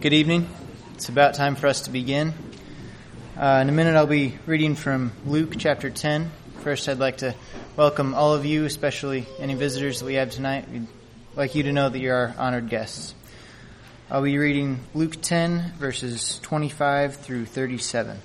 Good evening. It's about time for us to begin. In a minute I'll be reading from Luke chapter 10. First I'd like to welcome all of you, especially any visitors that we have tonight. We'd like you to know that you're our honored guests. I'll be reading Luke 10 verses 25 through 37.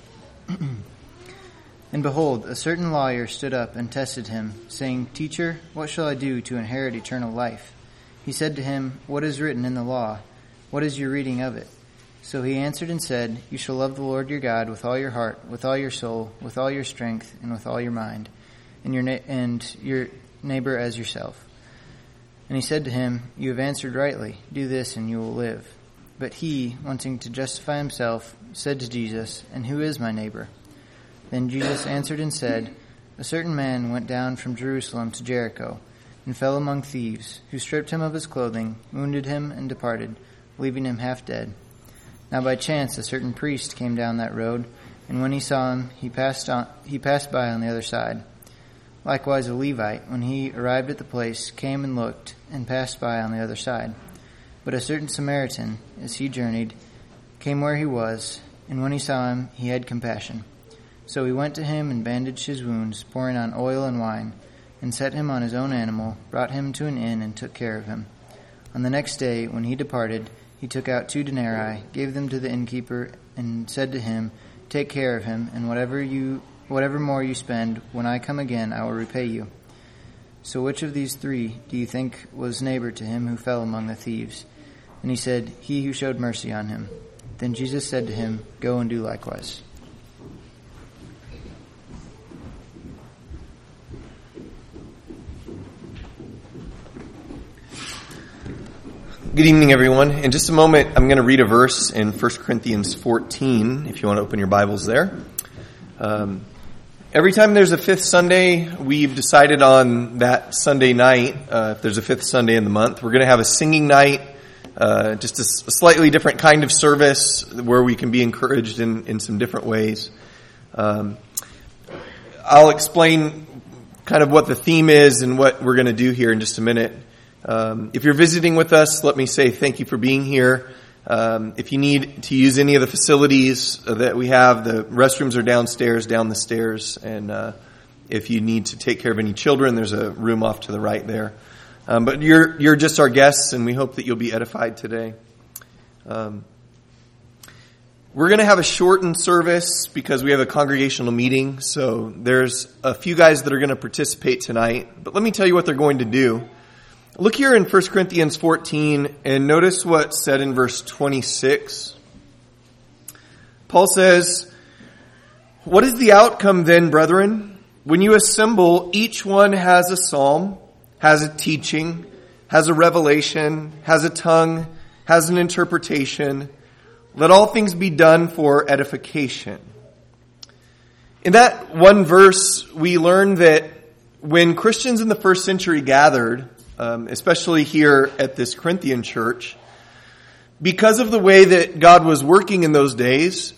And behold, a certain lawyer stood up and tested him, saying, Teacher, what shall I do to inherit eternal life? He said to him, What is written in the law? What is your reading of it? So he answered and said, You shall love the Lord your God with all your heart, with all your soul, with all your strength, and with all your mind, and your neighbor as yourself. And he said to him, You have answered rightly. Do this, and you will live. But he, wanting to justify himself, said to Jesus, And who is my neighbor? Then Jesus answered and said, A certain man went down from Jerusalem to Jericho, and fell among thieves, who stripped him of his clothing, wounded him, and departed, leaving him half dead. Now by chance a certain priest came down that road, and when he saw him, he passed by on the other side. Likewise a Levite, when he arrived at the place, came and looked, and passed by on the other side. But a certain Samaritan, as he journeyed, came where he was, and when he saw him, he had compassion. So he went to him and bandaged his wounds, pouring on oil and wine, and set him on his own animal, brought him to an inn, and took care of him. On the next day, when he departed, he took out 2 denarii, gave them to the innkeeper, and said to him, Take care of him, and whatever more you spend, when I come again, I will repay you. So which of these 3 do you think was neighbor to him who fell among the thieves? And he said, He who showed mercy on him. Then Jesus said to him, Go and do likewise. Good evening, everyone. In just a moment, I'm going to read a verse in 1 Corinthians 14, if you want to open your Bibles there. Every time there's a fifth Sunday, we've decided on that Sunday night, if there's a fifth Sunday in the month, we're going to have a singing night, just a slightly different kind of service where we can be encouraged in some different ways. I'll explain kind of what the theme is and what we're going to do here in just a minute. If you're visiting with us, let me say thank you for being here. If you need to use any of the facilities that we have, the restrooms are downstairs, down the stairs, and if you need to take care of any children, there's a room off to the right there. But you're just our guests, and we hope that you'll be edified today. We're going to have a shortened service because we have a congregational meeting, so there's a few guys that are going to participate tonight. But let me tell you what they're going to do. Look here in 1 Corinthians 14 and notice what's said in verse 26. Paul says, What is the outcome then, brethren? When you assemble, each one has a psalm, has a teaching, has a revelation, has a tongue, has an interpretation. Let all things be done for edification. In that one verse, we learn that when Christians in the first century gathered, especially here at this Corinthian church, because of the way that God was working in those days,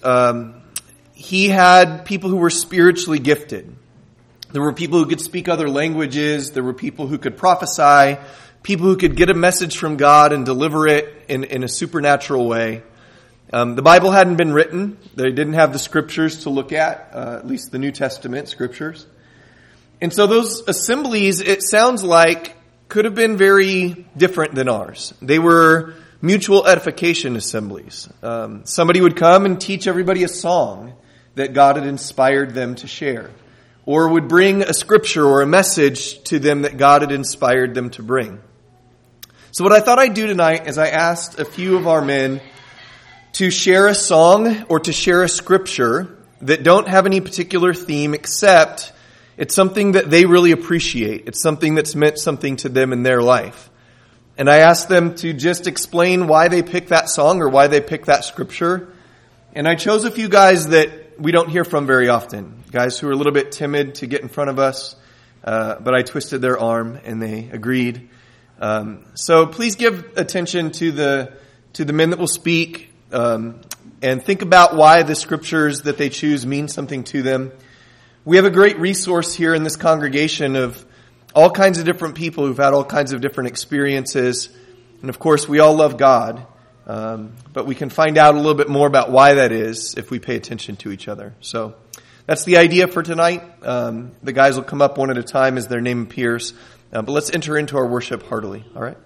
he had people who were spiritually gifted. There were people who could speak other languages. There were people who could prophesy, people who could get a message from God and deliver it in a supernatural way. The Bible hadn't been written. They didn't have the scriptures to look at least the New Testament scriptures. And so those assemblies, it sounds like, could have been very different than ours. They were mutual edification assemblies. Somebody would come and teach everybody a song that God had inspired them to share, or would bring a scripture or a message to them that God had inspired them to bring. So what I thought I'd do tonight is I asked a few of our men to share a song or to share a scripture that don't have any particular theme except it's something that they really appreciate. It's something that's meant something to them in their life. And I asked them to just explain why they picked that song or why they picked that scripture. And I chose a few guys that we don't hear from very often. Guys who are a little bit timid to get in front of us. But I twisted their arm and they agreed. So please give attention to the men that will speak. And think about why the scriptures that they choose mean something to them. We have a great resource here in this congregation of all kinds of different people who've had all kinds of different experiences. And of course, we all love God. But we can find out a little bit more about why that is if we pay attention to each other. So that's the idea for tonight. The guys will come up one at a time as their name appears. But let's enter into our worship heartily. All right?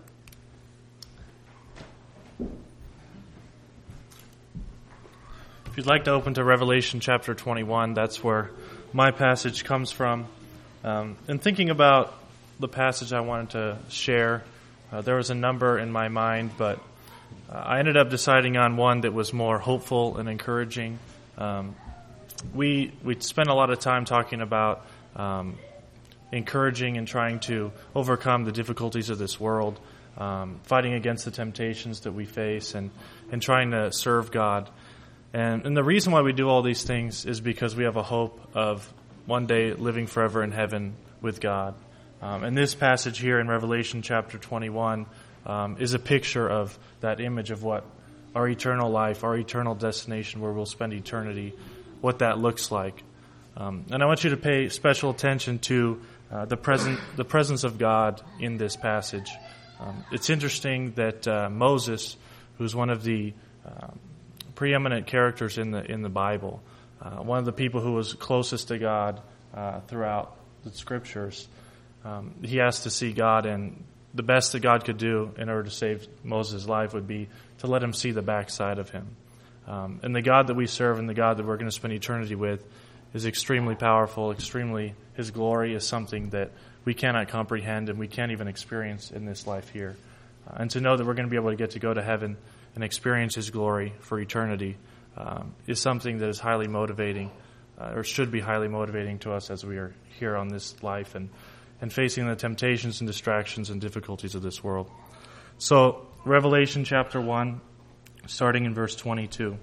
If you'd like to open to Revelation chapter 21, that's where my passage comes from. In thinking about the passage I wanted to share, there was a number in my mind, but I ended up deciding on one that was more hopeful and encouraging. We spent a lot of time talking about encouraging and trying to overcome the difficulties of this world, fighting against the temptations that we face, and trying to serve God. And the reason why we do all these things is because we have a hope of one day living forever in heaven with God. And this passage here in Revelation chapter 21 is a picture of that image of what our eternal life, our eternal destination where we'll spend eternity, what that looks like. And I want you to pay special attention to the presence of God in this passage. It's interesting that Moses, who's one of the preeminent characters in the Bible, one of the people who was closest to God throughout the Scriptures, he asked to see God, and the best that God could do in order to save Moses' life would be to let him see the backside of him. And the God that we serve and the God that we're going to spend eternity with is extremely powerful, His glory is something that we cannot comprehend and we can't even experience in this life here. And to know that we're going to be able to go to heaven and experience His glory for eternity is something that is highly motivating, or should be highly motivating to us as we are here on this life and facing the temptations and distractions and difficulties of this world. So, Revelation chapter 1, starting in verse 22.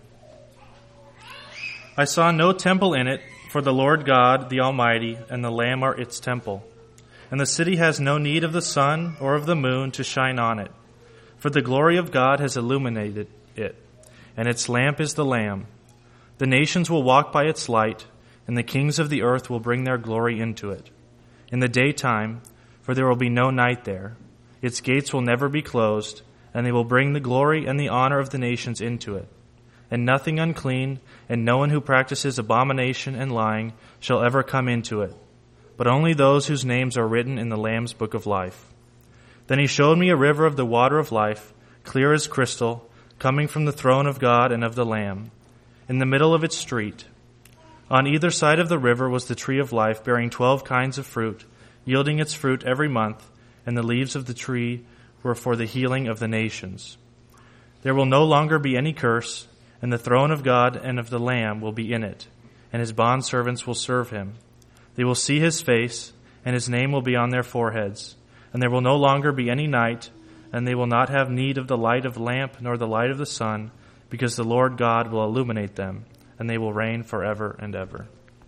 I saw no temple in it, for the Lord God, the Almighty, and the Lamb are its temple. And the city has no need of the sun or of the moon to shine on it, for the glory of God has illuminated it, and its lamp is the Lamb. The nations will walk by its light, and the kings of the earth will bring their glory into it. In the daytime, for there will be no night there, its gates will never be closed, and they will bring the glory and the honor of the nations into it. And nothing unclean, and no one who practices abomination and lying shall ever come into it, but only those whose names are written in the Lamb's book of life. Then he showed me a river of the water of life, clear as crystal, coming from the throne of God and of the Lamb, in the middle of its street. On either side of the river was the tree of life, bearing 12 kinds of fruit, yielding its fruit every month, and the leaves of the tree were for the healing of the nations. There will no longer be any curse, and the throne of God and of the Lamb will be in it, and His bondservants will serve Him. They will see His face, and His name will be on their foreheads. And there will no longer be any night, and they will not have need of the light of lamp nor the light of the sun, because the Lord God will illuminate them, and they will reign forever and ever.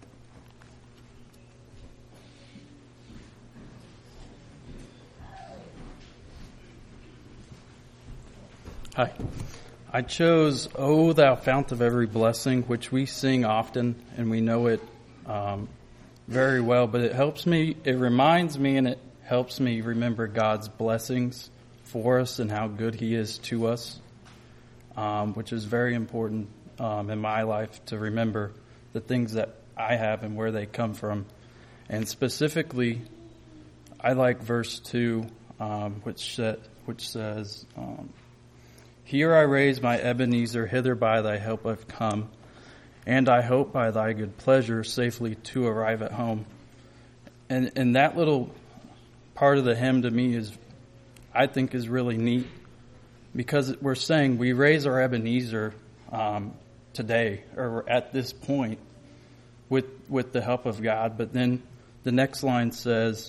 Hi. I chose, O Thou Fount of Every Blessing, which we sing often, and we know it very well, but it reminds me, and it helps me remember God's blessings for us and how good He is to us, which is very important in my life to remember the things that I have and where they come from. And specifically, I like verse 2, which says, Here I raise my Ebenezer, hither by thy help I've come, and I hope by thy good pleasure safely to arrive at home. And that little part of the hymn to me I think is really neat, because we're saying we raise our Ebenezer today, or at this point, with the help of God. But then the next line says,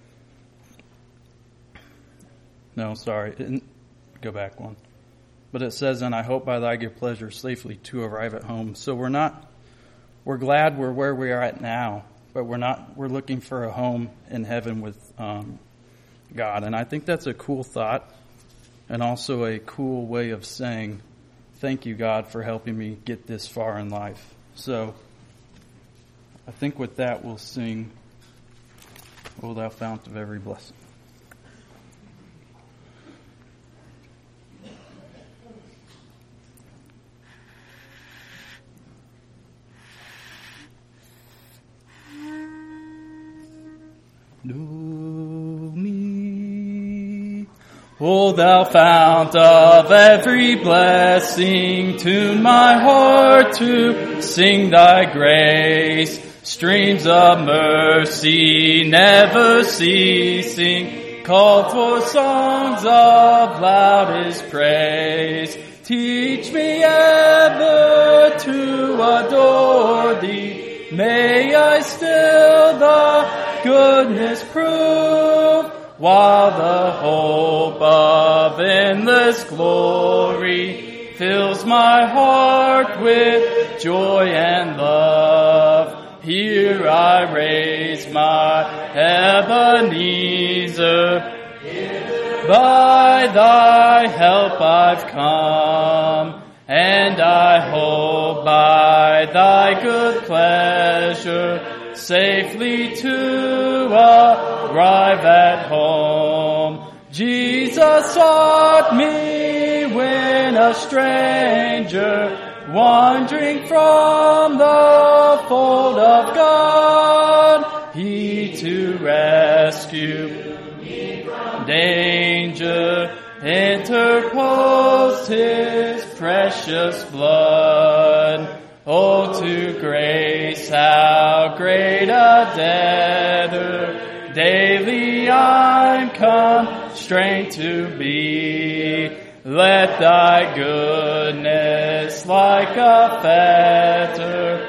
go back one. But it says, and I hope by thy good pleasure safely to arrive at home. So we're glad we're where we are at now, but we're looking for a home in heaven with God. And I think that's a cool thought, and also a cool way of saying, thank you, God, for helping me get this far in life. So I think with that we'll sing, O Thou Fount of Every Blessing. know me. O thou fount of every blessing, tune my heart to sing thy grace. Streams of mercy never ceasing, called for songs of loudest praise. Teach me ever to adore thee. May I still thy goodness prove, while the hope of endless glory fills my heart with joy and love. Here I raise my Ebenezer. By thy help I've come, and I hope by thy good pleasure safely to arrive at home. Jesus sought me when a stranger, wandering from the fold of God, he to rescue danger interposed his precious blood. Oh, to grace how great a debtor daily I'm constrained to be. Let thy goodness like a fetter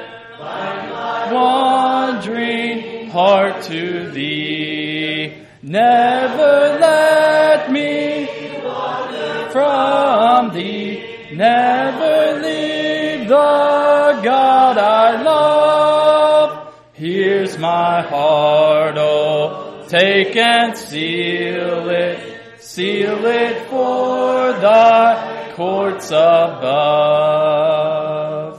wandering heart to thee. Never let me wander from thee. Never leave the God I love. Here's my heart, oh, take and seal it for thy courts above.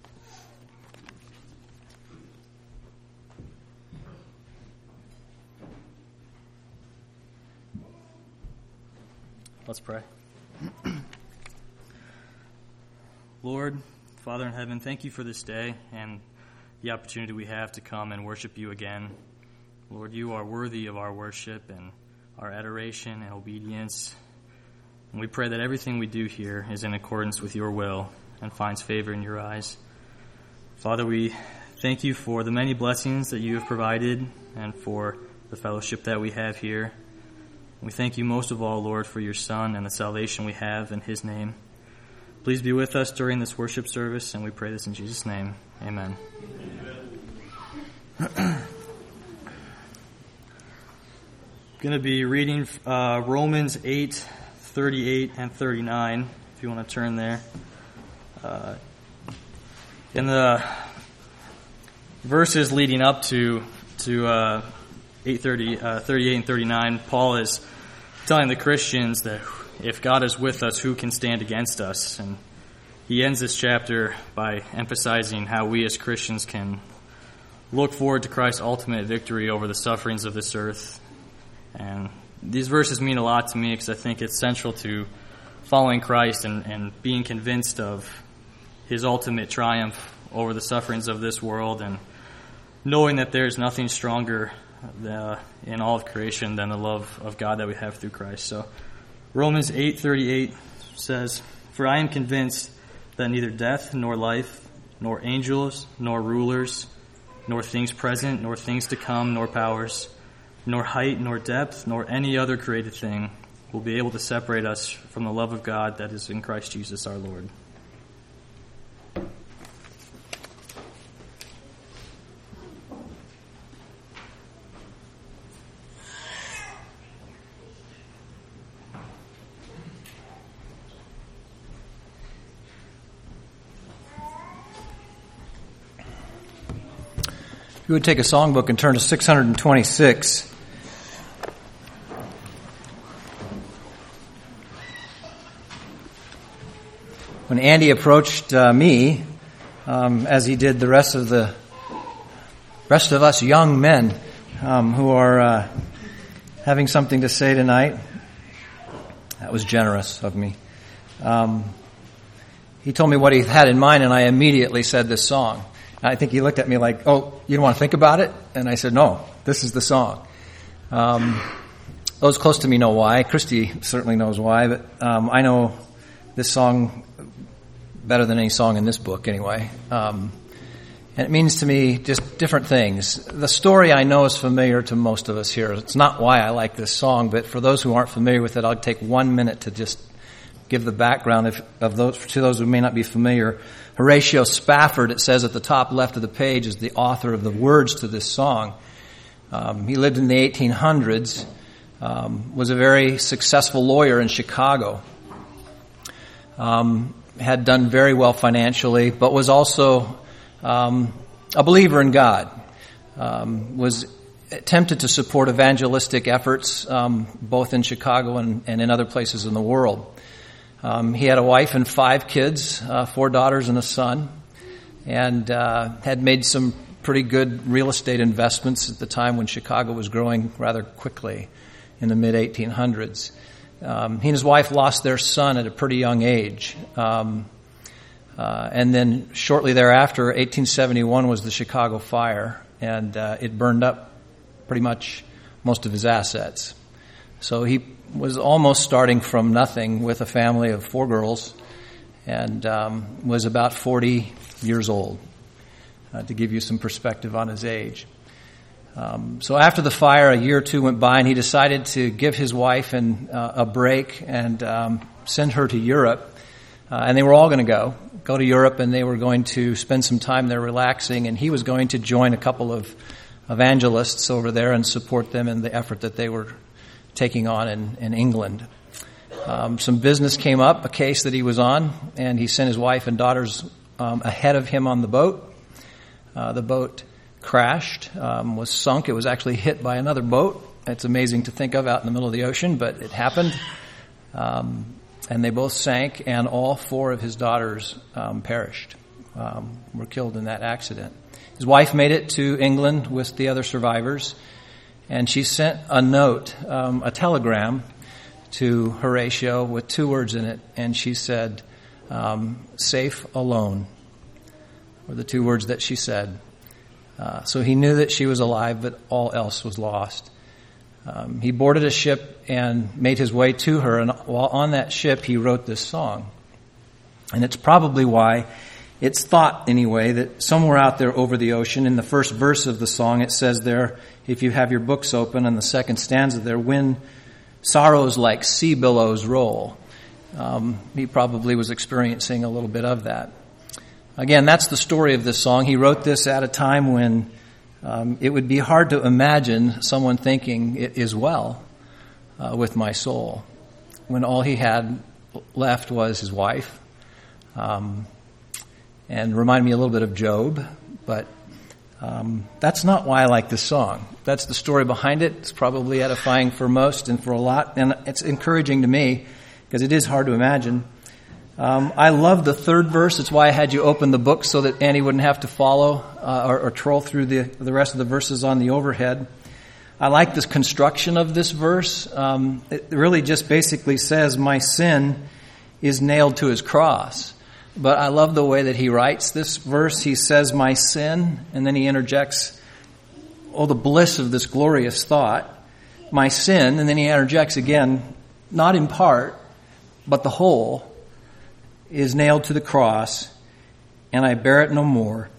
Let's pray. Lord, Father in heaven, thank you for this day and the opportunity we have to come and worship you again. Lord, you are worthy of our worship and our adoration and obedience. And we pray that everything we do here is in accordance with your will and finds favor in your eyes. Father, we thank you for the many blessings that you have provided and for the fellowship that we have here. We thank you most of all, Lord, for your Son and the salvation we have in his name. Please be with us during this worship service, and we pray this in Jesus' name. Amen. I'm going to be reading Romans 8:38 and 39, if you want to turn there. In the verses leading up to 38 and 39, Paul is telling the Christians that if God is with us, who can stand against us? And he ends this chapter by emphasizing how we as Christians can look forward to Christ's ultimate victory over the sufferings of this earth. And these verses mean a lot to me because I think it's central to following Christ and being convinced of his ultimate triumph over the sufferings of this world, and knowing that there's nothing stronger in all of creation than the love of God that we have through Christ. So Romans 8:38 says, "For I am convinced that neither death nor life, nor angels, nor rulers, nor things present, nor things to come, nor powers, nor height, nor depth, nor any other created thing will be able to separate us from the love of God that is in Christ Jesus our Lord." You would take a songbook and turn to 626. When Andy approached me, as he did the rest of us young men who are having something to say tonight, that was generous of me. He told me what he had in mind, and I immediately said this song. I think he looked at me like, "Oh, you don't want to think about it?" And I said, "No, this is the song." Those close to me know why. Christy certainly knows why, but I know this song better than any song in this book anyway. And it means to me just different things. The story I know is familiar to most of us here. It's not why I like this song, but for those who aren't familiar with it, I'll take 1 minute to just give the background to those who may not be familiar. Horatio Spafford, it says at the top left of the page, is the author of the words to this song. He lived in the 1800s, was a very successful lawyer in Chicago, had done very well financially, but was also a believer in God, was tempted to support evangelistic efforts both in Chicago and in other places in the world. He had a wife and 5 kids, 4 daughters and a son, and had made some pretty good real estate investments at the time when Chicago was growing rather quickly in the mid-1800s. He and his wife lost their son at a pretty young age. And then shortly thereafter, 1871 was the Chicago fire, and it burned up pretty much most of his assets. So he was almost starting from nothing with a family of 4 girls, and was about 40 years old, to give you some perspective on his age. So after the fire, a year or 2 went by, and he decided to give his wife a break and send her to Europe. And they were all going to go to Europe, and they were going to spend some time there relaxing, and he was going to join a couple of evangelists over there and support them in the effort that they were taking on in England. Some business came up, a case that he was on, and he sent his wife and daughters ahead of him on the boat. The boat crashed, was sunk. It was actually hit by another boat. It's amazing to think of out in the middle of the ocean, but it happened. And they both sank, and all 4 of his daughters perished, were killed in that accident. His wife made it to England with the other survivors, and she sent a note, a telegram, to Horatio with 2 words in it, and she said, "Safe alone," were the 2 words that she said. So he knew that she was alive, but all else was lost. He boarded a ship and made his way to her, and while on that ship, he wrote this song. And it's probably why it's thought, anyway, that somewhere out there over the ocean, in the first verse of the song, it says there, if you have your books open, and the second stanza there, when sorrows like sea billows roll. He probably was experiencing a little bit of that. Again, that's the story of this song. He wrote this at a time when it would be hard to imagine someone thinking it is well with my soul, when all he had left was his wife. And remind me a little bit of Job, but that's not why I like this song. That's the story behind it. It's probably edifying for most and for a lot, and it's encouraging to me because it is hard to imagine. I love the 3rd verse. It's why I had you open the book so that Annie wouldn't have to follow or troll through the rest of the verses on the overhead. I like this construction of this verse. It really just basically says, my sin is nailed to his cross. But I love the way that he writes this verse. He says, my sin, and then he interjects, the bliss of this glorious thought, my sin, and then he interjects again, not in part, but the whole, is nailed to the cross, and I bear it no more.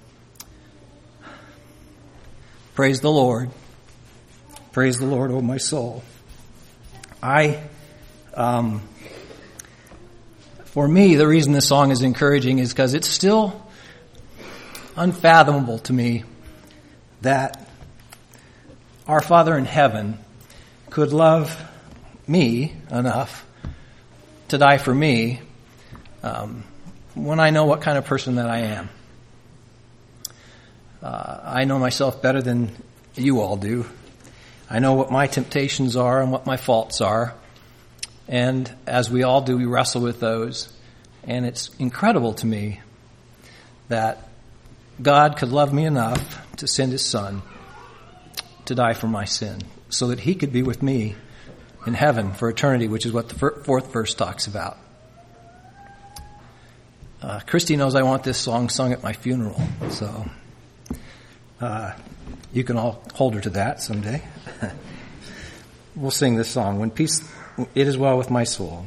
Praise the Lord. Praise the Lord, O my soul. For me, the reason this song is encouraging is because it's still unfathomable to me that our Father in heaven could love me enough to die for me when I know what kind of person that I am. I know myself better than you all do. I know what my temptations are and what my faults are. And as we all do, we wrestle with those. And it's incredible to me that God could love me enough to send his son to die for my sin so that he could be with me in heaven for eternity, which is what the 4th verse talks about. Christy knows I want this song sung at my funeral, so you can all hold her to that someday. we'll sing this song, When Peace, It Is Well With My Soul.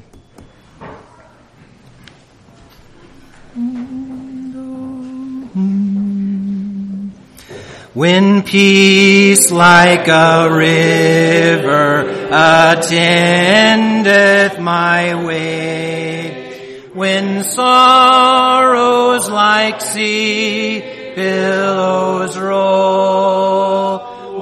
When peace like a river attendeth my way, when sorrows like sea billows roll,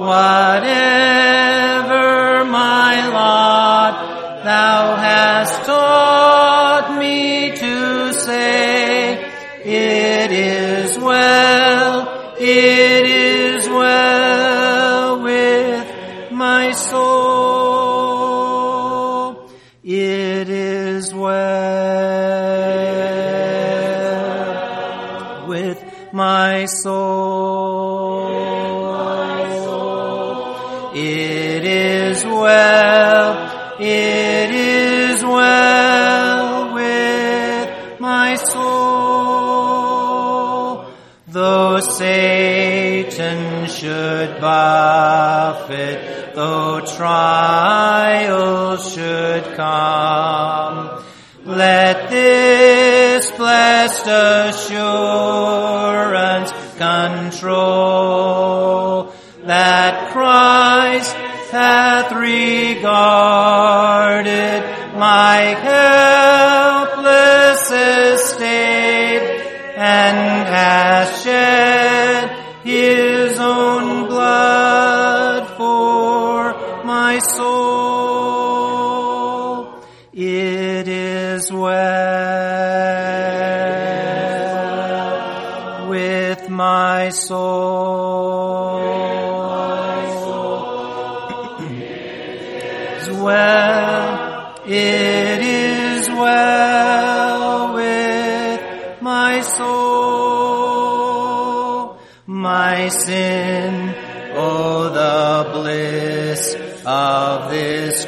whatever my lot, thou hast taught me to say, it is well, it is well with my soul, it is well with my soul, it is well, it is well with my soul, though Satan should buffet, though trials should come, let this blessed assurance control, that Christ hath regarded my helpless estate, and hath shed his own blood for my soul. It is well with my soul. It is well, it is well with my soul. My sin, oh, the bliss of this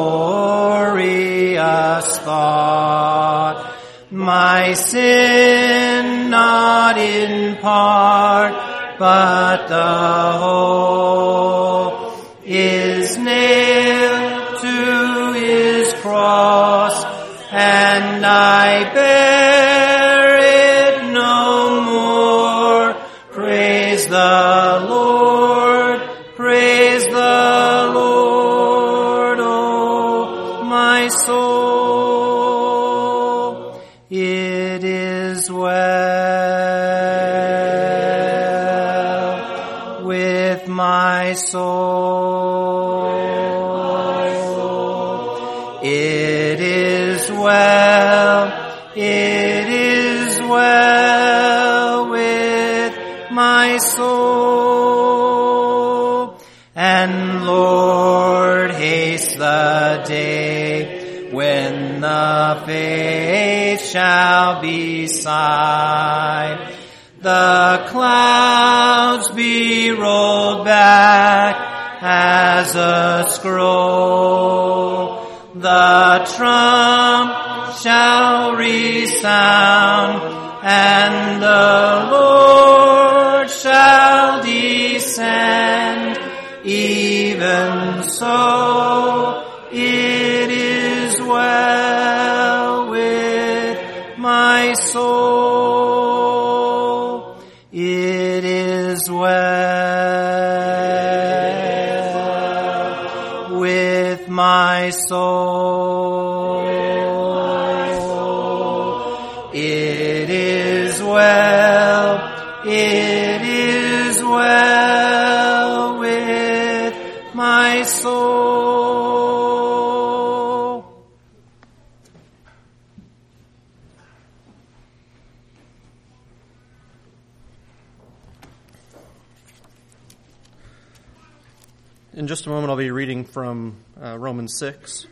glorious thought. My sin, not in part, but the whole, is nailed to his cross, and I bear it no more. Praise the Lord, praise the Lord, oh my soul. It is well with my soul. It is well, it is well with my soul. And Lord, haste the day when the faith shall be sight, the clouds be rolled back as a scroll, the trump shall resound, and the Lord shall descend. Even so, it is well with my soul. It is well with my soul. It is well, it is well with my soul. In just a moment, I'll be reading from Romans 6.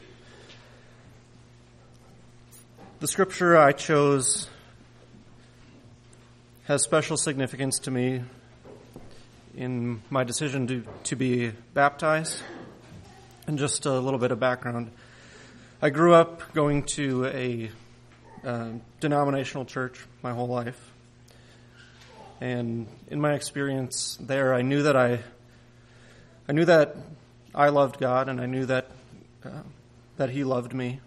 The scripture I chose has special significance to me in my decision to be baptized. And just a little bit of background. I grew up going to a denominational church my whole life. And in my experience there, I knew that I loved God, and I knew that that he loved me.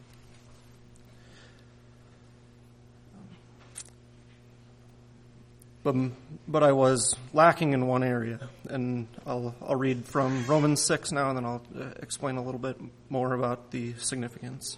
But I was lacking in one area, and I'll read from Romans 6 now, and then I'll explain a little bit more about the significance.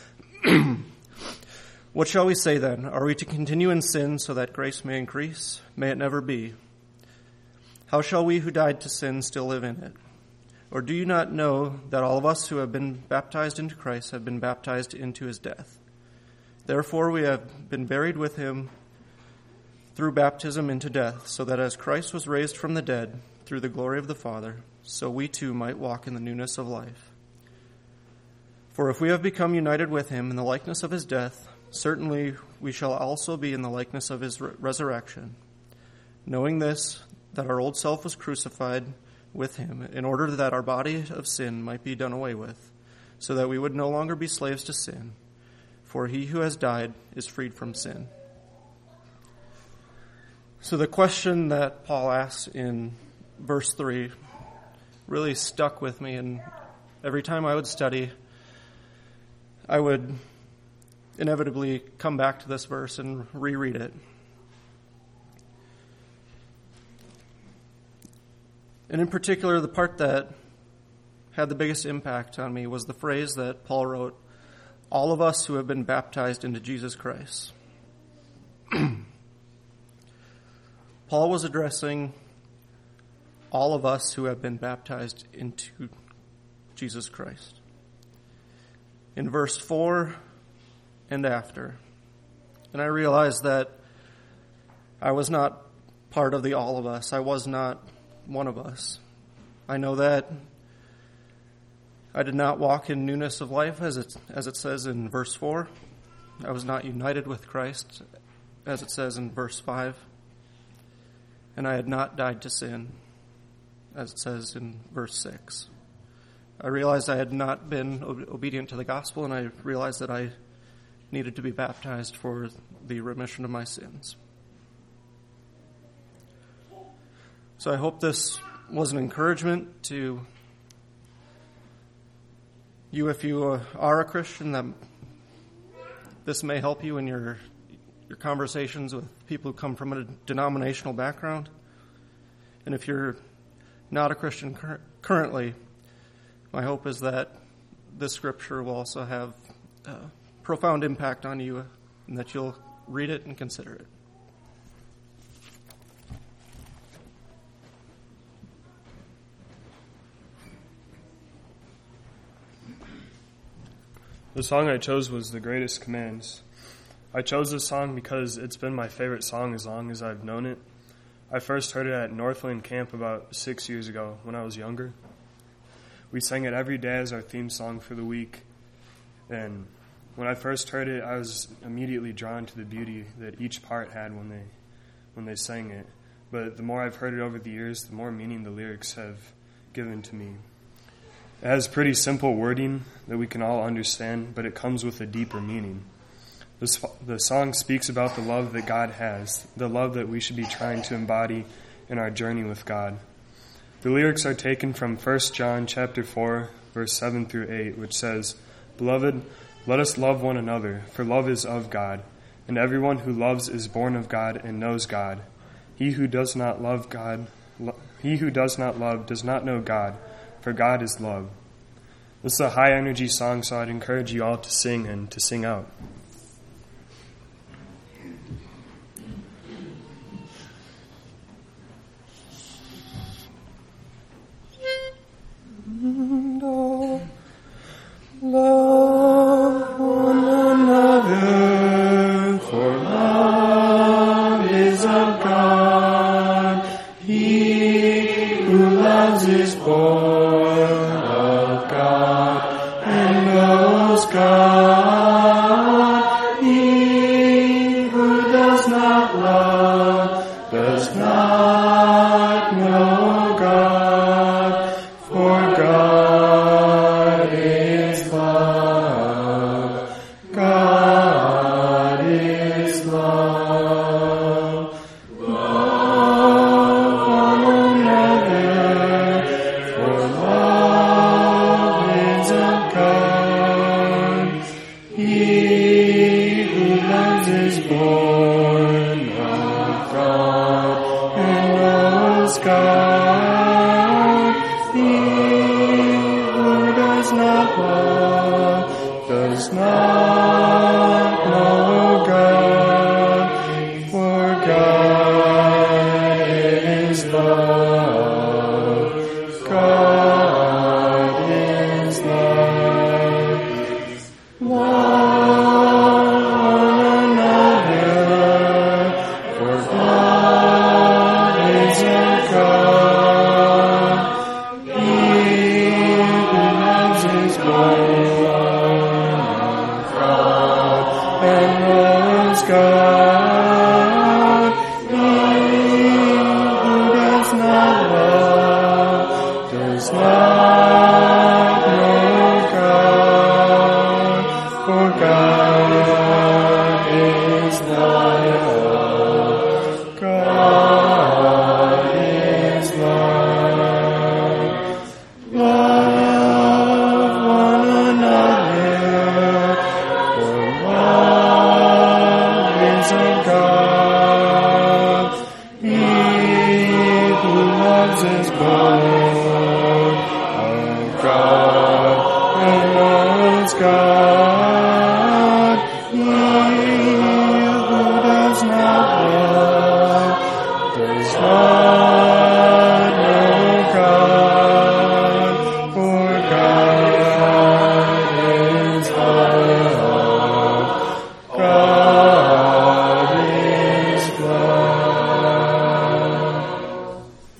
What shall we say then? Are we to continue in sin so that grace may increase? May it never be. How shall we who died to sin still live in it? Or do you not know that all of us who have been baptized into Christ have been baptized into his death? Therefore we have been buried with him through baptism into death, so that as Christ was raised from the dead through the glory of the Father, so we too might walk in the newness of life. For if we have become united with him in the likeness of his death, certainly we shall also be in the likeness of his resurrection. Knowing this, that our old self was crucified with him, in order that our body of sin might be done away with, so that we would no longer be slaves to sin. For he who has died is freed from sin. So the question that Paul asks in verse 3 really stuck with me, and every time I would study, I would inevitably come back to this verse and reread it. And in particular, the part that had the biggest impact on me was the phrase that Paul wrote, all of us who have been baptized into Jesus Christ. Paul was addressing all of us who have been baptized into Jesus Christ. In verse 4 and after. And I realized that I was not part of the all of us. I was not one of us. I know that I did not walk in newness of life, as it says in verse 4. I was not united with Christ, as it says in verse 5. And I had not died to sin, as it says in verse 6. I realized I had not been obedient to the gospel, and I realized that I needed to be baptized for the remission of my sins. So I hope this was an encouragement to you, if you are a Christian, that this may help you in your conversations with people who come from a denominational background. And if you're not a Christian currently, my hope is that this scripture will also have a profound impact on you, and that you'll read it and consider it. The song I chose was The Greatest Commands. I chose this song because it's been my favorite song as long as I've known it. I first heard it at Northland Camp about 6 years ago when I was younger. We sang it every day as our theme song for the week. And when I first heard it, I was immediately drawn to the beauty that each part had when they sang it. But the more I've heard it over the years, the more meaning the lyrics have given to me. It has pretty simple wording that we can all understand, but it comes with a deeper meaning. The song speaks about the love that God has, the love that we should be trying to embody in our journey with God. The lyrics are taken from 1 John chapter 4, verse 7 through 8, which says, "Beloved, let us love one another, for love is of God, and everyone who loves is born of God and knows God. He who does not love does not know God, for God is love." This is a high-energy song, so I'd encourage you all to sing and to sing out. Love one another, for love is of God. He who loves is born of God and knows God. He who does not love does not know God, for God is love. God is love. Love one another, for love is of God. not love does not know God, for God is love. God is love. Love one another, for God is a God. He who loves his brother, God, and loves God. He who does not love does not know God, for God is love. God is love. Love one another, for love is of God. He who loves is born of God and loves God. He who does not love does not know God, for God is love. God is love.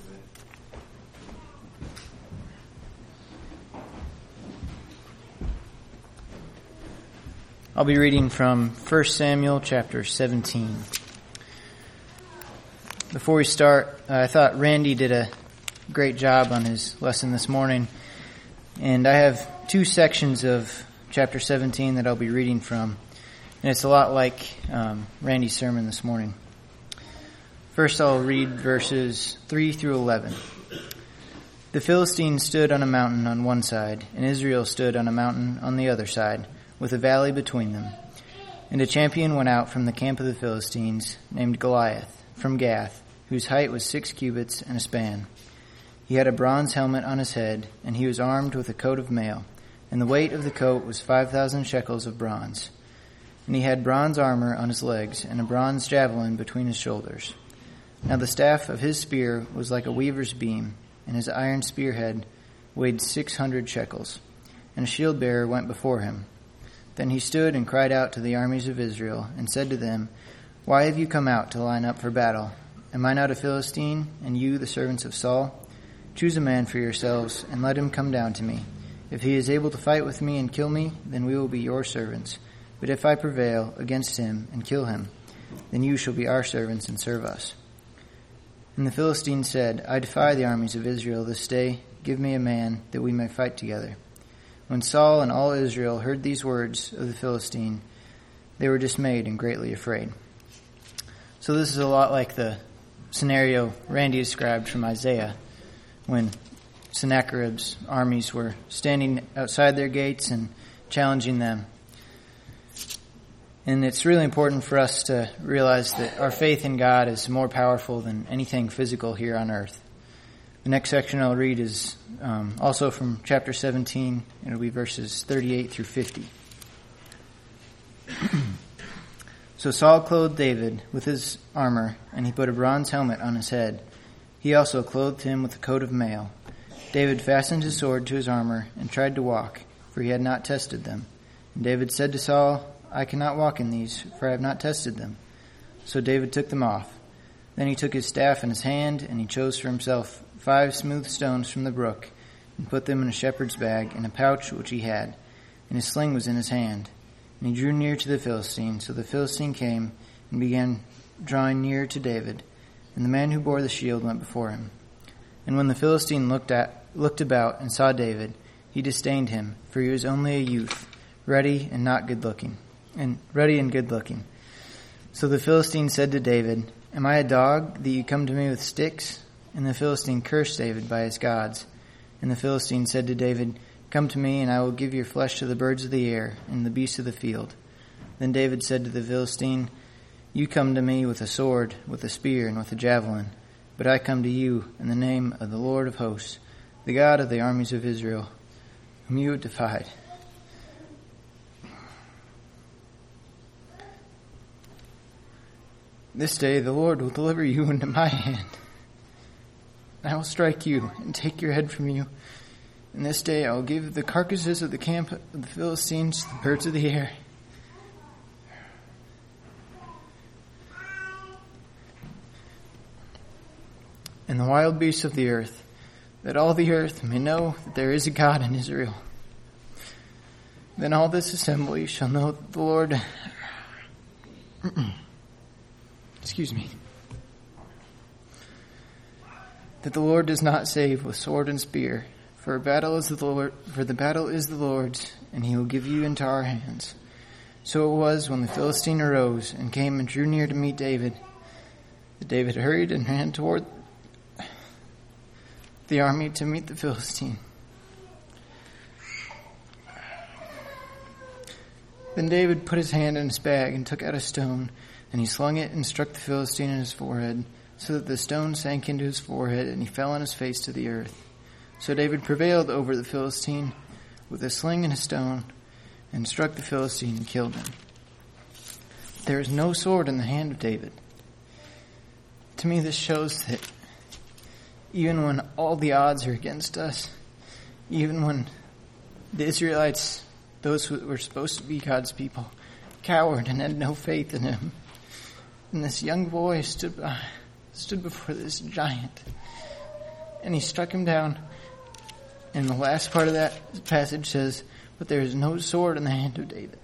I'll be reading from 1 Samuel chapter 17. Before we start, I thought Randy did a great job on his lesson this morning. And I have two sections of chapter 17 that I'll be reading from. And it's a lot like Randy's sermon this morning. First, I'll read verses 3 through 11. The Philistines stood on a mountain on one side, and Israel stood on a mountain on the other side, with a valley between them. And a champion went out from the camp of the Philistines, named Goliath, from Gath, whose height was 6 cubits and a span. He had a bronze helmet on his head, and he was armed with a coat of mail, and the weight of the coat was 5,000 shekels of bronze. And he had bronze armor on his legs, and a bronze javelin between his shoulders. Now the staff of his spear was like a weaver's beam, and his iron spearhead weighed 600 shekels. And a shield-bearer went before him. Then he stood and cried out to the armies of Israel, and said to them, Why have you come out to line up for battle? Am I not a Philistine, and you the servants of Saul? Choose a man for yourselves, and let him come down to me. If he is able to fight with me and kill me, then we will be your servants. But if I prevail against him and kill him, then you shall be our servants and serve us. And the Philistine said, I defy the armies of Israel this day. Give me a man, that we may fight together. When Saul and all Israel heard these words of the Philistine, they were dismayed and greatly afraid. So this is a lot like the scenario Randy described from Isaiah, when Sennacherib's armies were standing outside their gates and challenging them. And it's really important for us to realize that our faith in God is more powerful than anything physical here on earth. The next section I'll read is also from chapter 17. It'll be verses 38 through 50. So Saul clothed David with his armor, and he put a bronze helmet on his head. He also clothed him with a coat of mail. David fastened his sword to his armor and tried to walk, for he had not tested them. And David said to Saul, I cannot walk in these, for I have not tested them. So David took them off. Then he took his staff in his hand, and he chose for himself 5 smooth stones from the brook, and put them in a shepherd's bag in a pouch which he had, and his sling was in his hand. And he drew near to the Philistine. So the Philistine came and began drawing near to David, and the man who bore the shield went before him. And when the Philistine looked about and saw David, he disdained him, for he was only a youth, ruddy and good looking. So the Philistine said to David, Am I a dog that you come to me with sticks? And the Philistine cursed David by his gods. And the Philistine said to David, Come to me, and I will give your flesh to the birds of the air and the beasts of the field. Then David said to the Philistine, You come to me with a sword, with a spear, and with a javelin. But I come to you in the name of the Lord of hosts, the God of the armies of Israel, whom you have defied. This day the Lord will deliver you into my hand. I will strike you and take your head from you. And this day I will give the carcasses of the camp of the Philistines to the birds of the air. And the wild beasts of the earth, that all the earth may know that there is a God in Israel. Then all this assembly shall know that the Lord... that the Lord does not save with sword and spear, for the battle is the Lord's, and he will give you into our hands. So it was when the Philistine arose and came and drew near to meet David, that David hurried and ran toward the army to meet the Philistine. Then David put his hand in his bag and took out a stone, and he slung it and struck the Philistine in his forehead, so that the stone sank into his forehead, and he fell on his face to the earth. So David prevailed over the Philistine with a sling and a stone, and struck the Philistine and killed him. There is no sword in the hand of David. To me, this shows that even when all the odds are against us, even when the Israelites, those who were supposed to be God's people, cowered and had no faith in him, and this young boy stood before this giant, and he struck him down. And the last part of that passage says, but there is no sword in the hand of David.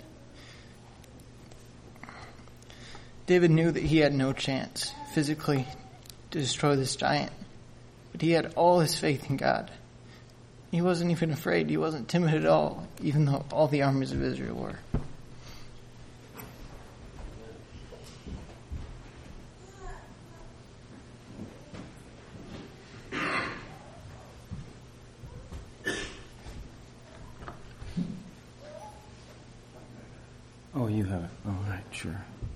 David knew that he had no chance physically to destroy this giant, but he had all his faith in God. He wasn't even afraid. He wasn't timid at all, even though all the armies of Israel were. Oh, you have it. All right, sure.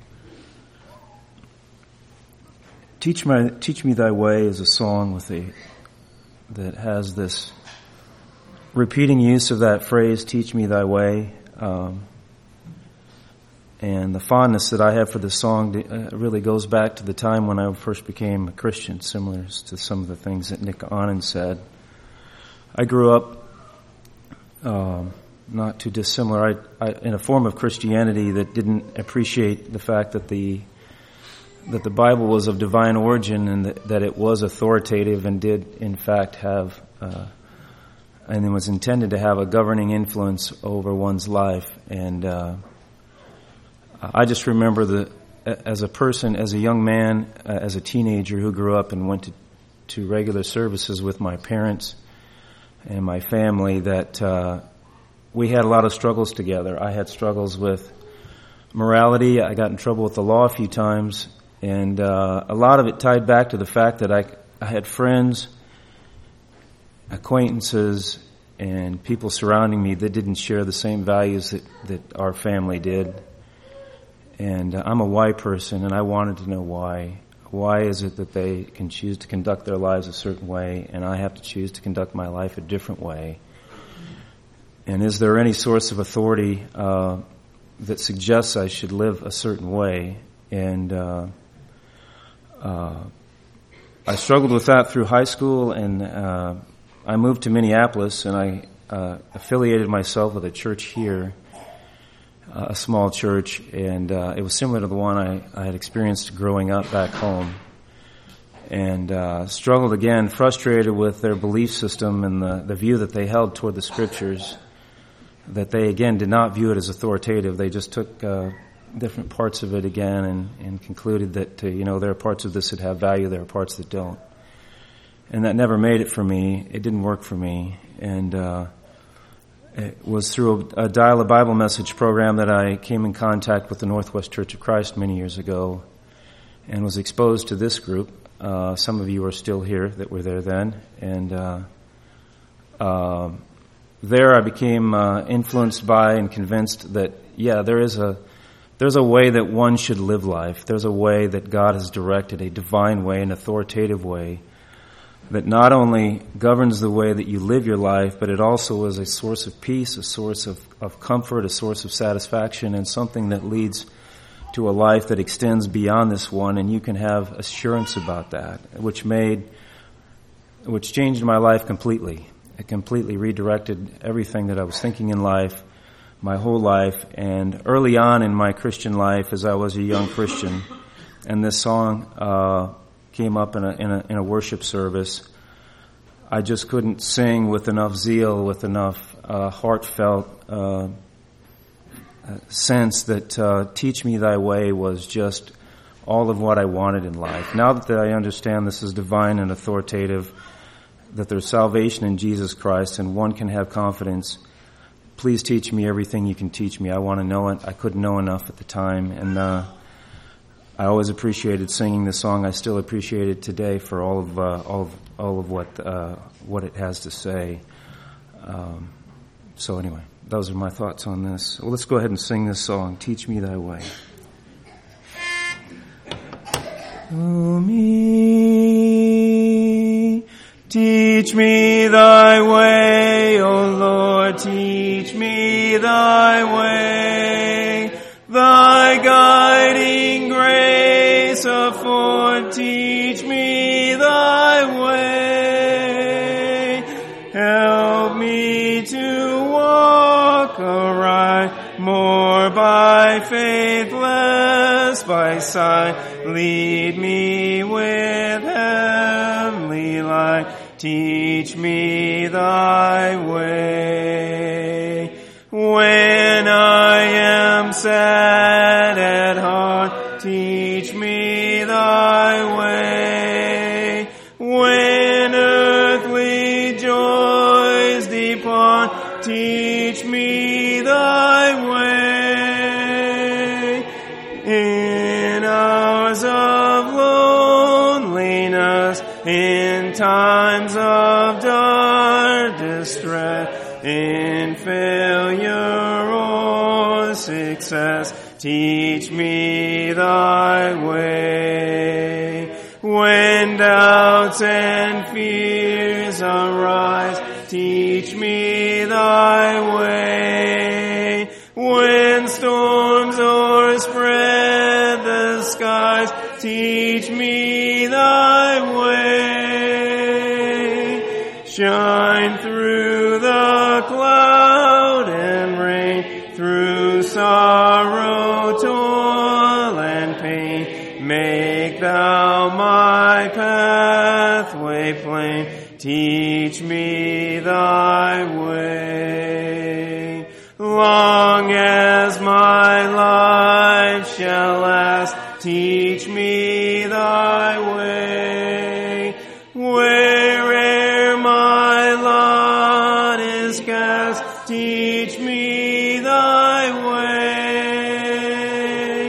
Teach me thy way is a song that has this repeating use of that phrase, teach me thy way. And the fondness that I have for this song really goes back to the time when I first became a Christian, similar to some of the things that Nick Anand said. I grew up not too dissimilar. I in a form of Christianity that didn't appreciate the fact that the Bible was of divine origin and that it was authoritative and did in fact have and it was intended to have a governing influence over one's life. And I just remember as a person, as a young man, as a teenager who grew up and went to regular services with my parents and my family, that we had a lot of struggles together. I had struggles with morality. I got in trouble with the law a few times. And a lot of it tied back to the fact that I had friends, acquaintances, and people surrounding me that didn't share the same values that our family did. And I'm a why person, and I wanted to know why. Why is it that they can choose to conduct their lives a certain way, and I have to choose to conduct my life a different way? And is there any source of authority that suggests I should live a certain way? And I struggled with that through high school, and I moved to Minneapolis, and I affiliated myself with a church here, a small church, and it was similar to the one I had experienced growing up back home. And struggled again, frustrated with their belief system and the view that they held toward the Scriptures, that they, again, did not view it as authoritative. They just took different parts of it again and concluded that, there are parts of this that have value, there are parts that don't. And that never made it for me. It didn't work for me. And it was through a Dial a Bible Message program that I came in contact with the Northwest Church of Christ many years ago and was exposed to this group. Some of you are still here that were there then. And there I became influenced by and convinced that, there's a way that one should live life. There's a way that God has directed, a divine way, an authoritative way that not only governs the way that you live your life, but it also is a source of peace, a source of comfort, a source of satisfaction, and something that leads to a life that extends beyond this one, and you can have assurance about that, which changed my life completely. It completely redirected everything that I was thinking in life, my whole life. And early on in my Christian life, as I was a young Christian, and this song came up in a worship service, I just couldn't sing with enough zeal, with enough heartfelt sense that Teach Me Thy Way was just all of what I wanted in life. Now that I understand this is divine and authoritative, that there's salvation in Jesus Christ and one can have confidence, please teach me everything you can teach me. I want to know it. I couldn't know enough at the time, and I always appreciated singing this song. I still appreciate it today for all of what it has to say. So anyway, those are my thoughts on this. Well, let's go ahead and sing this song, Teach Me Thy Way. Oh, me, teach me thy way, O Lord, teach me thy way, thy guiding grace afford, teach me thy way, help me to walk aright, more by faith, less by sight, lead me with heavenly light, teach me thy way. When I am sad at heart, teach me thy way. When earthly joys depart, teach me thy way. In hours of loneliness, in times of dark distress, in failure or success, teach me thy way. When doubts and fears arise, teach me thy way. When storms o'erspread the skies, teach me thy way. Shine through the cloud and rain, through sorrow, toil, and pain. Make thou my pathway plain, teach me thy way. Long as my life shall last, teach me thy way. Where'er my lot is cast, teach me thy way.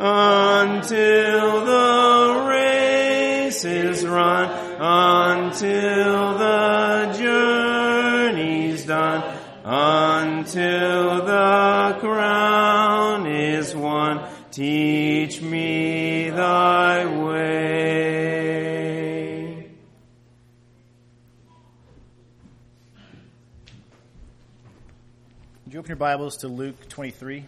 Until the race is run, until the journey's done, until the crown is won, teach me thy way. Would you open your Bibles to Luke 23?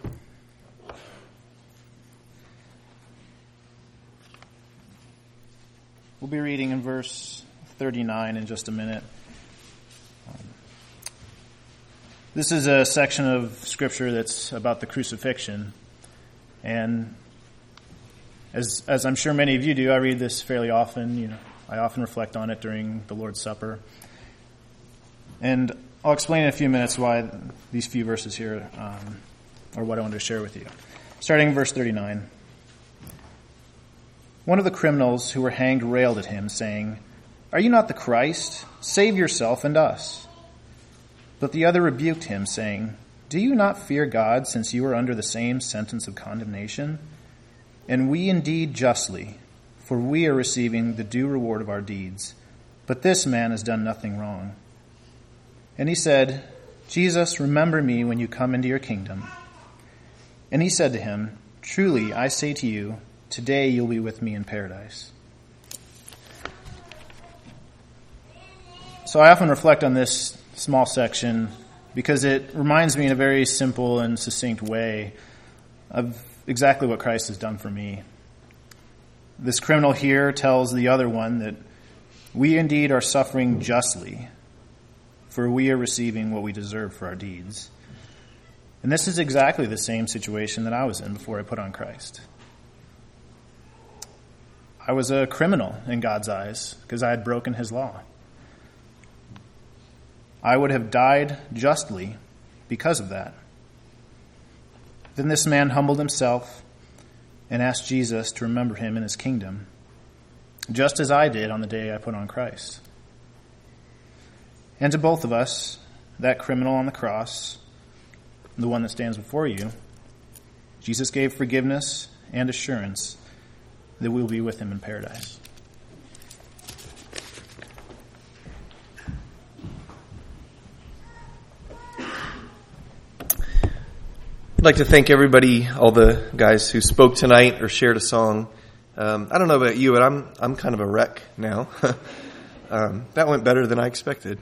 We'll be reading in verse 39 in just a minute. This is a section of Scripture that's about the crucifixion. And as I'm sure many of you do, I read this fairly often. I often reflect on it during the Lord's Supper. And I'll explain in a few minutes why these few verses here are what I wanted to share with you. Starting in verse 39. One of the criminals who were hanged railed at him, saying, "Are you not the Christ? Save yourself and us." But the other rebuked him, saying, "Do you not fear God, since you are under the same sentence of condemnation? And we indeed justly, for we are receiving the due reward of our deeds. But this man has done nothing wrong." And he said, "Jesus, remember me when you come into your kingdom." And he said to him, "Truly, I say to you, today you'll be with me in paradise." So I often reflect on this small section because it reminds me in a very simple and succinct way of exactly what Christ has done for me. This criminal here tells the other one that we indeed are suffering justly, for we are receiving what we deserve for our deeds. And this is exactly the same situation that I was in before I put on Christ. I was a criminal in God's eyes because I had broken his law. I would have died justly because of that. Then this man humbled himself and asked Jesus to remember him in his kingdom, just as I did on the day I put on Christ. And to both of us, that criminal on the cross, the one that stands before you, Jesus gave forgiveness and assurance that we will be with him in paradise. I'd like to thank everybody, all the guys who spoke tonight or shared a song. I don't know about you, but I'm kind of a wreck now. That went better than I expected.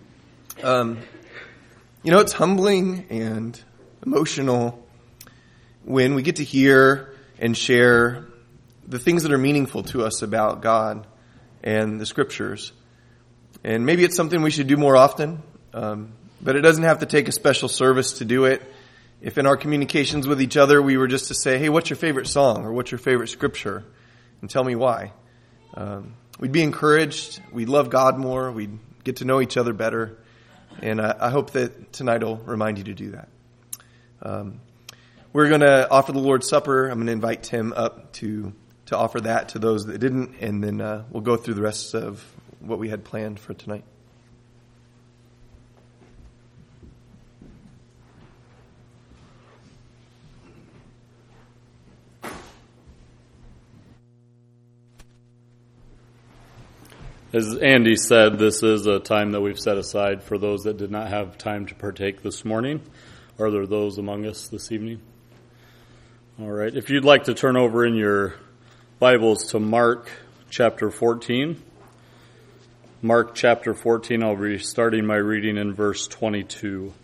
It's humbling and emotional when we get to hear and share the things that are meaningful to us about God and the Scriptures. And maybe it's something we should do more often, but it doesn't have to take a special service to do it. If in our communications with each other we were just to say, hey, what's your favorite song or what's your favorite scripture? And tell me why. We'd be encouraged. We'd love God more. We'd get to know each other better. And I hope that tonight will remind you to do that. We're going to offer the Lord's Supper. I'm going to invite Tim up to offer that to those that didn't. And then we'll go through the rest of what we had planned for tonight. As Andy said, this is a time that we've set aside for those that did not have time to partake this morning. Are there those among us this evening? All right. If you'd like to turn over in your Bibles to Mark chapter 14. Mark chapter 14, I'll be starting my reading in verse 22.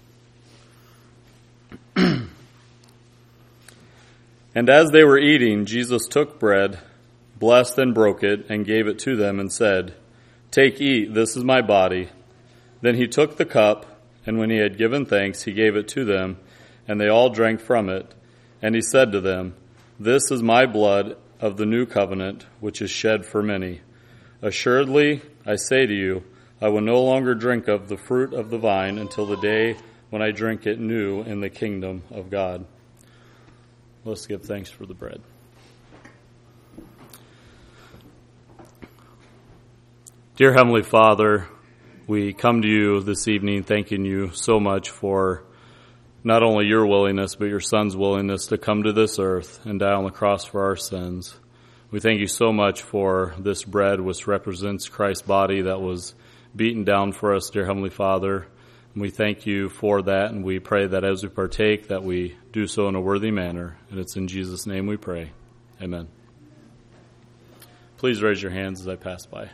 And as they were eating, Jesus took bread, blessed and broke it, and gave it to them and said, "Take, eat, this is my body." Then he took the cup, and when he had given thanks, he gave it to them, and they all drank from it. And he said to them, "This is my blood of the new covenant, which is shed for many. Assuredly, I say to you, I will no longer drink of the fruit of the vine until the day when I drink it new in the kingdom of God." Let's give thanks for the bread. Dear Heavenly Father, we come to you this evening thanking you so much for not only your willingness, but your Son's willingness to come to this earth and die on the cross for our sins. We thank you so much for this bread, which represents Christ's body that was beaten down for us, dear Heavenly Father. And we thank you for that, and we pray that as we partake, that we do so in a worthy manner. And it's in Jesus' name we pray. Amen. Please raise your hands as I pass by.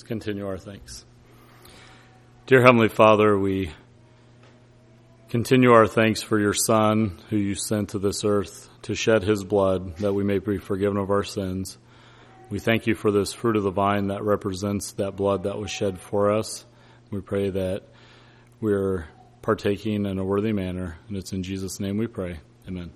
continue our thanks. Dear Heavenly Father, we continue our thanks for your Son, who you sent to this earth to shed his blood that we may be forgiven of our sins. We thank you for this fruit of the vine that represents that blood that was shed for us. We pray that we're partaking in a worthy manner, and it's in Jesus' name we pray. Amen.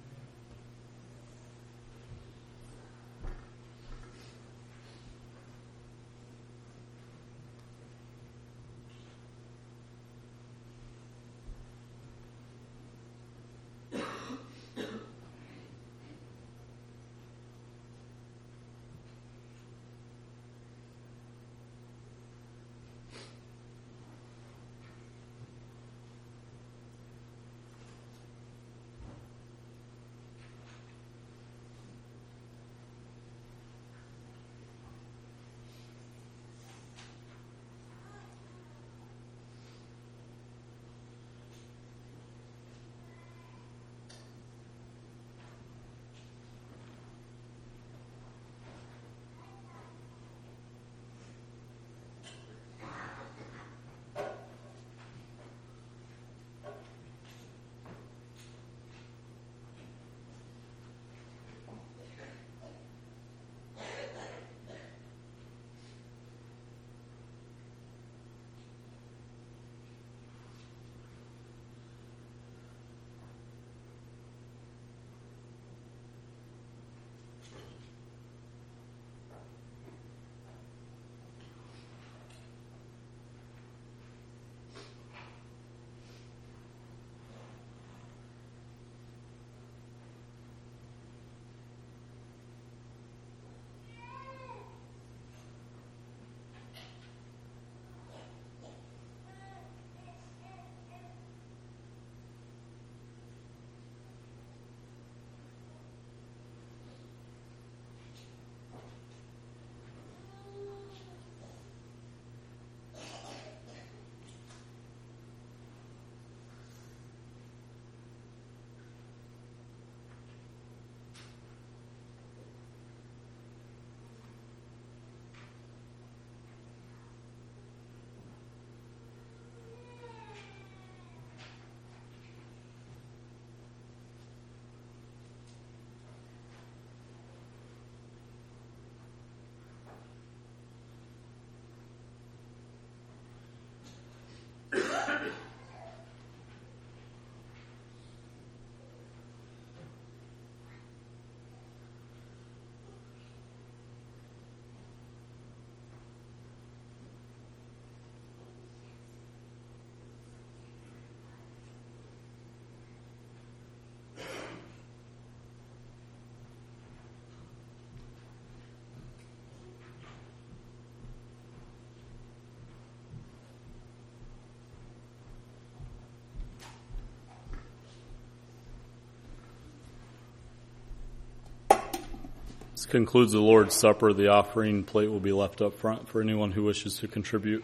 This concludes the Lord's Supper. The offering plate will be left up front for anyone who wishes to contribute.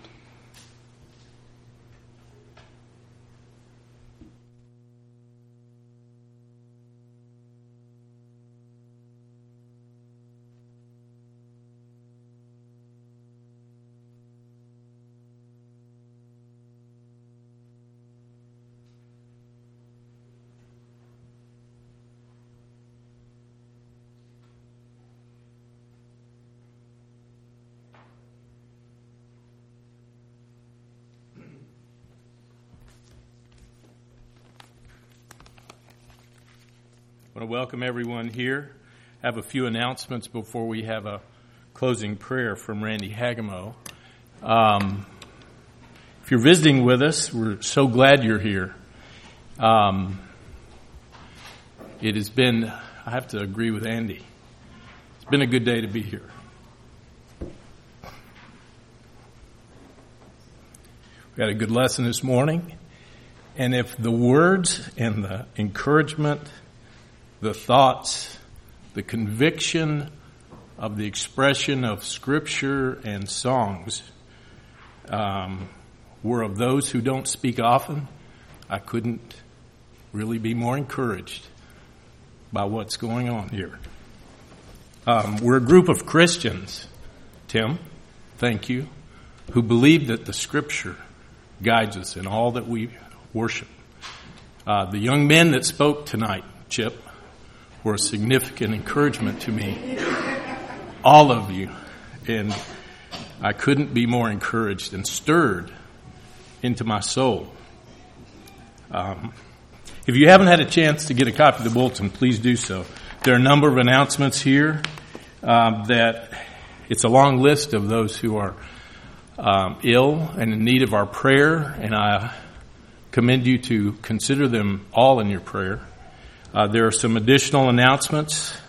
I want to welcome everyone here. I have a few announcements before we have a closing prayer from Randy Hagemo. If you're visiting with us, we're so glad you're here. It has been, I have to agree with Andy, it's been a good day to be here. We had a good lesson this morning, and if the words and the encouragement, the thoughts, the conviction of the expression of Scripture and songs were of those who don't speak often, I couldn't really be more encouraged by what's going on here. We're a group of Christians, Tim. thank you, who believe that the Scripture guides us in all that we worship. The young men that spoke tonight, Chip, were a significant encouragement to me. All of you. And I couldn't be more encouraged and stirred into my soul. If you haven't had a chance to get a copy of the bulletin, please do so. There are a number of announcements here that it's a long list of those who are ill and in need of our prayer, and I commend you to consider them all in your prayer. There are some additional announcements